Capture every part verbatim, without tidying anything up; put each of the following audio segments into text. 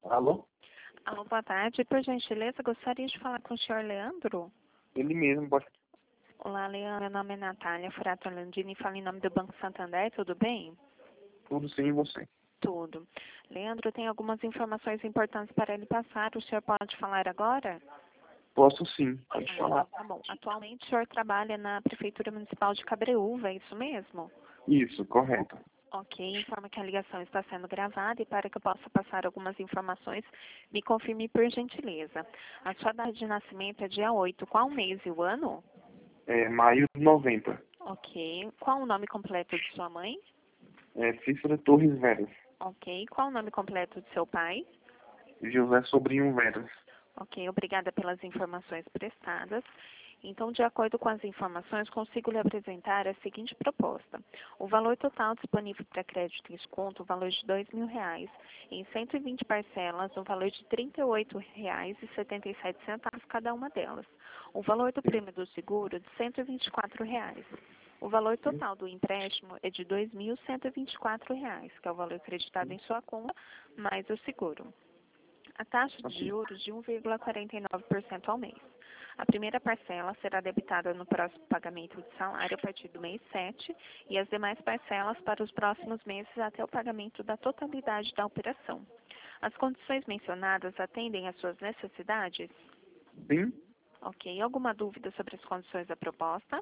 Alô? Alô, boa tarde. Por gentileza, gostaria de falar com o senhor Leandro. Ele mesmo, pode... Olá, Leandro. Meu nome é Natália Furato Landini. Falo em nome do Banco Santander. Tudo bem? Tudo sim, e você? Tudo. Leandro, tem algumas informações importantes para ele passar. O senhor pode falar agora? Posso sim, pode Ah, falar. então tá bom. Atualmente o senhor trabalha na Prefeitura Municipal de Cabreúva, é isso mesmo? Isso, correto. Ok, informa que a ligação está sendo gravada e para que eu possa passar algumas informações, me confirme por gentileza. A sua data de nascimento é dia oito. Qual o mês e o ano? É maio de noventa. Ok. Qual o nome completo de sua mãe? É Cícera Torres Veras. Ok. Qual o nome completo de seu pai? José Sobrinho Veras. Ok. Obrigada pelas informações prestadas. Então, de acordo com as informações, consigo lhe apresentar a seguinte proposta. O valor total disponível para crédito e desconto, o valor de dois mil reais, em cento e vinte parcelas, o valor de trinta e oito reais e setenta e sete centavos cada uma delas. O valor do prêmio do seguro, de cento e vinte e quatro reais. O valor total do empréstimo é de dois mil cento e vinte e quatro reais, que é o valor acreditado em sua conta, mais o seguro. A taxa de juros de um vírgula quarenta e nove por cento ao mês. A primeira parcela será debitada no próximo pagamento de salário a partir do mês sete e as demais parcelas para os próximos meses até o pagamento da totalidade da operação. As condições mencionadas atendem às suas necessidades? Sim? Ok. Alguma dúvida sobre as condições da proposta?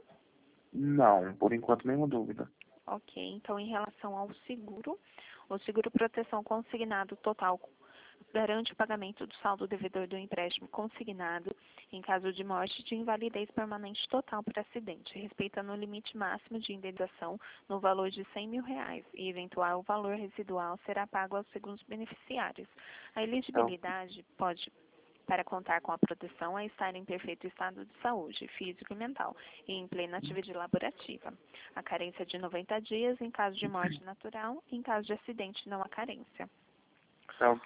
Não, por enquanto nenhuma dúvida. Ok. Então, em relação ao seguro, o seguro proteção consignado total garante o pagamento do saldo devedor do empréstimo consignado em caso de morte de invalidez permanente total por acidente, respeitando o limite máximo de indenização no valor de cem mil reais e eventual valor residual será pago aos segundos beneficiários. A elegibilidade pode para contar com a proteção é estar em perfeito estado de saúde, físico e mental, e em plena atividade laborativa. A carência de noventa dias em caso de morte natural, em caso de acidente não há carência. Então,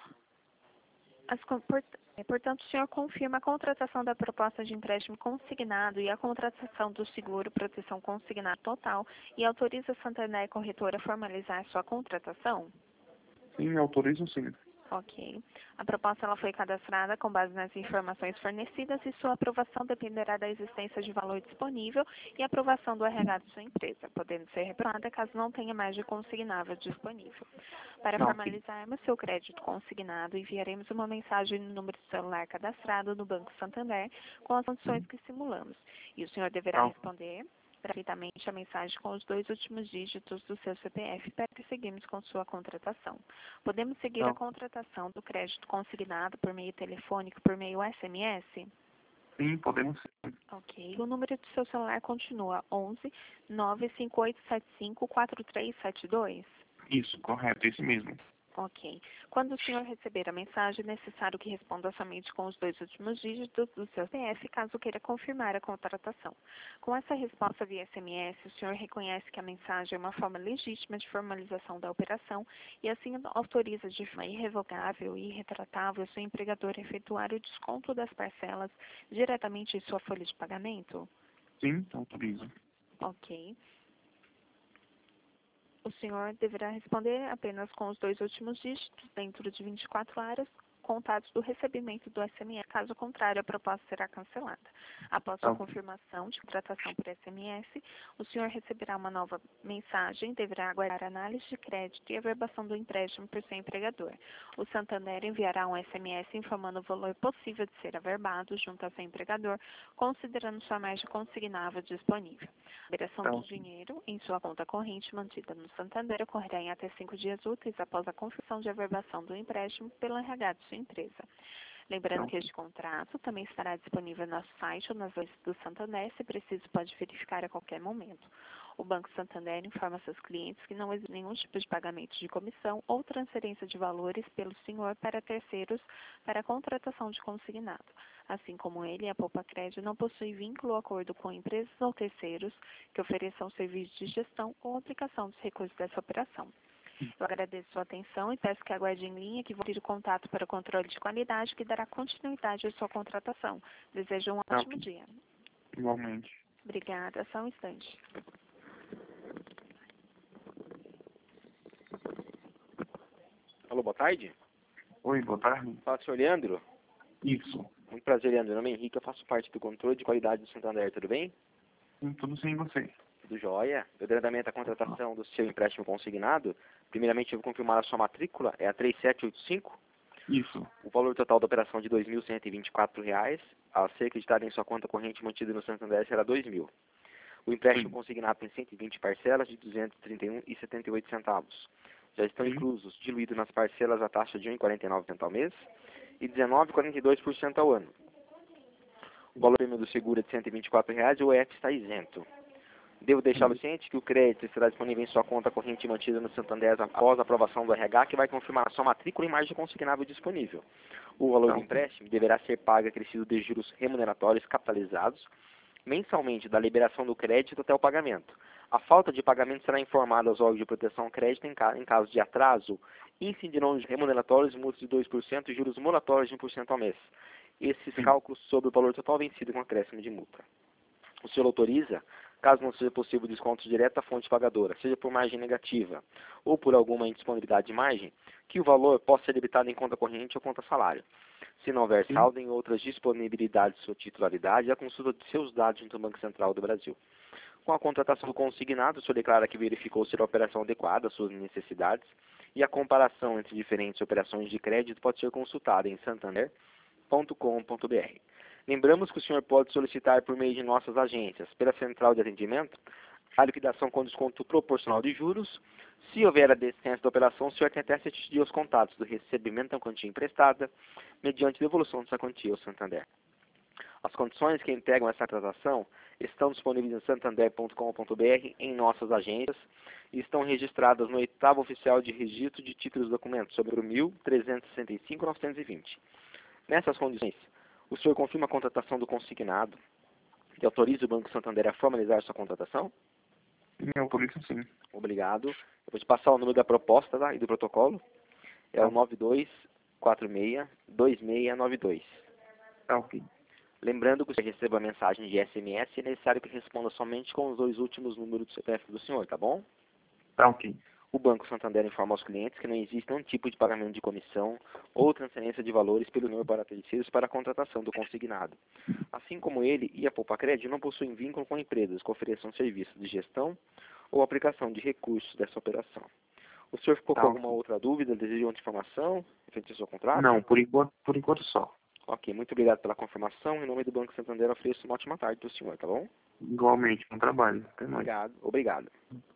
As, portanto, o senhor confirma a contratação da proposta de empréstimo consignado e a contratação do seguro proteção consignado total e autoriza a Santander Corretora a formalizar sua contratação? sim, autorizo sim. Ok. A proposta ela foi cadastrada com base nas informações fornecidas e sua aprovação dependerá da existência de valor disponível e aprovação do R H de sua empresa, podendo ser reprovada caso não tenha mais de consignável disponível. Para Não, formalizarmos seu crédito consignado, enviaremos uma mensagem no número de celular cadastrado no Banco Santander com as condições que simulamos. E o senhor deverá não. responder gratuitamente a mensagem com os dois últimos dígitos do seu C P F para que seguimos com sua contratação. Podemos seguir a Não. contratação do crédito consignado por meio telefônico, por meio S M S? Sim, podemos sim. Ok. O número do seu celular continua onze, nove cinco oito sete cinco, quatro três sete dois? Isso, correto, esse mesmo. Ok. Quando o senhor receber a mensagem, é necessário que responda somente com os dois últimos dígitos do seu C P F, caso queira confirmar a contratação. Com essa resposta via S M S, o senhor reconhece que a mensagem é uma forma legítima de formalização da operação e assim autoriza de forma irrevogável e irretratável o seu empregador a efetuar o desconto das parcelas diretamente em sua folha de pagamento? Sim, autorizo. Ok. O senhor deverá responder apenas com os dois últimos dígitos dentro de vinte e quatro horas contados do recebimento do S M S. Caso contrário, a proposta será cancelada. Após sua Não. confirmação de contratação por S M S, o senhor receberá uma nova mensagem, deverá aguardar a análise de crédito e a verbação do empréstimo por seu empregador. O Santander enviará um S M S informando o valor possível de ser averbado junto ao seu empregador, considerando sua margem consignável disponível. A liberação Não. do dinheiro em sua conta corrente mantida no Santander ocorrerá em até cinco dias úteis após a confirmação de averbação do empréstimo pelo R H de sua empresa. Lembrando Não. que este contrato também estará disponível no nosso site ou nas redes do Santander, se preciso pode verificar a qualquer momento. O Banco Santander informa seus clientes que não existe nenhum tipo de pagamento de comissão ou transferência de valores pelo senhor para terceiros para a contratação de consignado. Assim como ele, a Poupa Crédito não possui vínculo ou acordo com empresas ou terceiros que ofereçam serviços de gestão ou aplicação dos recursos dessa operação. Eu agradeço sua atenção e peço que aguarde em linha que vou ter o contato para o controle de qualidade que dará continuidade à sua contratação. Desejo um Não. ótimo dia. Igualmente. Obrigada. Só um instante. Alô, boa tarde. Oi, boa tarde. Fala, senhor Leandro. Isso. Muito prazer, Leandro. Meu nome é Henrique, eu faço parte do controle de qualidade do Santander, tudo bem? Sim, tudo sem você. Tudo jóia. Eu dei andamento à contratação do seu empréstimo consignado. Primeiramente, eu vou confirmar a sua matrícula, é a três sete oito cinco. Isso. O valor total da operação de dois mil cento e vinte e quatro reais, a ser acreditado em sua conta corrente mantida no Santander será dois mil. O empréstimo Sim. consignado tem cento e vinte parcelas de duzentos e trinta e um reais e setenta e oito centavos. Já estão Sim. inclusos, diluídos nas parcelas, a taxa de um real e quarenta e nove centavos ao mês e dezenove vírgula quarenta e dois por cento ao ano. O valor prêmio do seguro é de cento e vinte e quatro reais e o E F está isento. Devo deixá-lo ciente que o crédito estará disponível em sua conta corrente mantida no Santander após a aprovação do R H, que vai confirmar a sua matrícula e margem consignável disponível. O valor do Então, empréstimo deverá ser pago acrescido de juros remuneratórios capitalizados mensalmente da liberação do crédito até o pagamento. A falta de pagamento será informada aos órgãos de proteção ao crédito em, ca em caso de atraso, incidirão os remuneratórios, multas de dois por cento e juros moratórios de um por cento ao mês. Esses sim. cálculos sobre o valor total vencido com acréscimo de multa. O senhor autoriza, caso não seja possível desconto direto da fonte pagadora, seja por margem negativa ou por alguma indisponibilidade de margem, que o valor possa ser debitado em conta corrente ou conta salário. Se não houver Sim. saldo em outras disponibilidades de sua titularidade, a consulta de seus dados junto ao Banco Central do Brasil. Com a contratação do consignado, o senhor declara que verificou ser a operação adequada às suas necessidades e a comparação entre diferentes operações de crédito pode ser consultada em santander ponto com ponto br. Lembramos que o senhor pode solicitar por meio de nossas agências, pela central de atendimento, a liquidação com desconto proporcional de juros. Se houver a descenso da operação, o senhor tem até sete dias os contatos do recebimento da quantia emprestada, mediante devolução dessa quantia ao Santander. As condições que integram essa transação estão disponíveis em santander ponto com ponto br em nossas agências e estão registradas no oitavo oficial de registro de títulos e documentos sobre o mil trezentos e sessenta e cinco ponto novecentos e vinte. Nessas condições, o senhor confirma a contratação do consignado e autoriza o Banco Santander a formalizar sua contratação? Sim, autorizo sim. Obrigado. Eu vou te passar o número da proposta, tá, e do protocolo. É Tá. o nove dois quatro seis dois seis nove dois. Tá ok. Lembrando que você receba a mensagem de S M S, é necessário que responda somente com os dois últimos números do C P F do senhor, tá bom? Tá ok. O Banco Santander informa aos clientes que não existe nenhum tipo de pagamento de comissão ou transferência de valores pelo senhor para terceiros para a contratação do consignado. Assim como ele e a Poupacred não possuem vínculo com empresas que ofereçam serviços de gestão ou aplicação de recursos dessa operação. O senhor ficou Tá com ok. alguma outra dúvida, deseja outra informação referente ao seu contrato? Não, por enquanto, por enquanto só. Ok, muito obrigado pela confirmação. Em nome do Banco Santander, eu ofereço uma ótima tarde para o senhor, tá bom? Igualmente, no trabalho. Até mais. Obrigado. Obrigado.